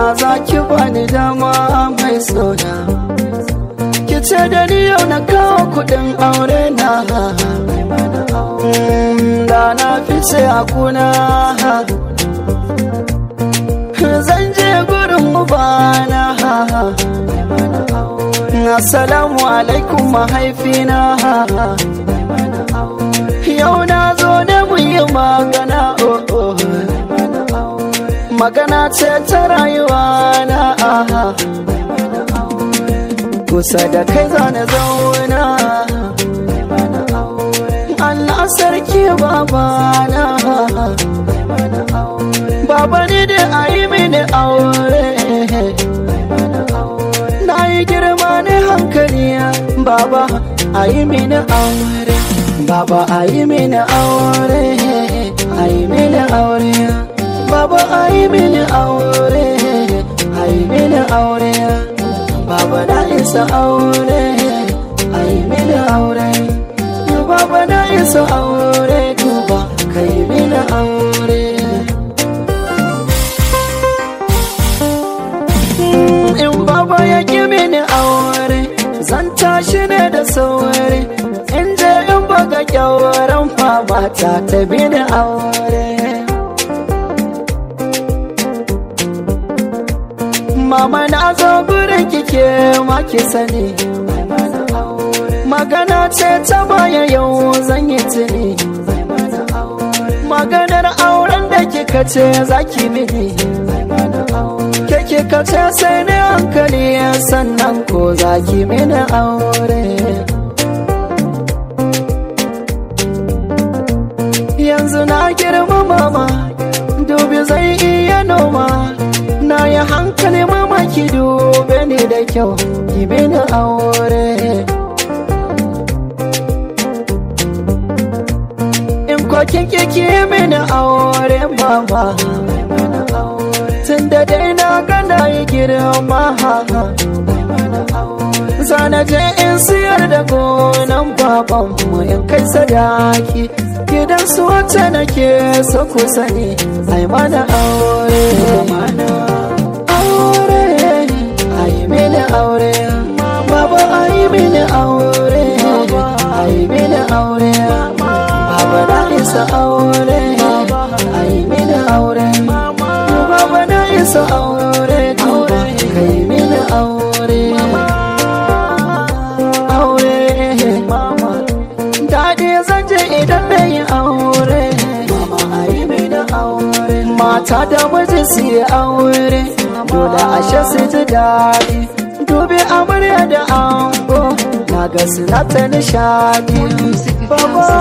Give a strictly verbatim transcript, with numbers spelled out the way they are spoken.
za ki bani dama mai sona, ki ce da ni yau na kawo kudin aure na. Da na fice a kuna zan je gurin ubana. Assalamu alaikum mahaifina, yau na zo da mu yi magana. Oh, oh. Magana ce ta rayuwa na, kusa da kai zane zauna. Allah sarki babana, baba ni da ayi mini aure. Na yi girma ne hankali, baba ayi mini aure. Baba ayi mini aure, ayi mini aure. Baba ayi mini aure, ayi mini aure. Baba na isa aure, ayi mini aure. Baba na isa aure, duba kai mini aure. In baba ya ki mini aure, zan tashi ne da sauri. In je in baga kyauran fama ta ta bini aure. Mama na zo gurin kike ma ki sani, magana ce ta baya yau zan yi tuni. Maganar auren da kika ce za ki mini, ke kika ce sai ni hankali sannan ko za ki mini aure. Yanzu na girma mama, dubi zai iya noma. Na yi hankali mama ki dube ni da kyau, ki mini aure. In kokin kiki mini aure mama, tun da dai na gana yi girma. Zana je in siyar da gonan babanmu in kai sadaki, gidan su wacce nake so ku sani, ai mana aure. Aure, ai mini aure. Baba ai mini aure, ai mini aure. Baba na isa aure, ai mini aure. Baba na isa aure, duba kai mini aure. Aure, daɗi zan je idan na yi aure. Mama ai mini aure. Mata da miji su yi aure, dole ashe su ji daɗi. Dubi amarya da ango, na ga suna ta nishaɗi. Baba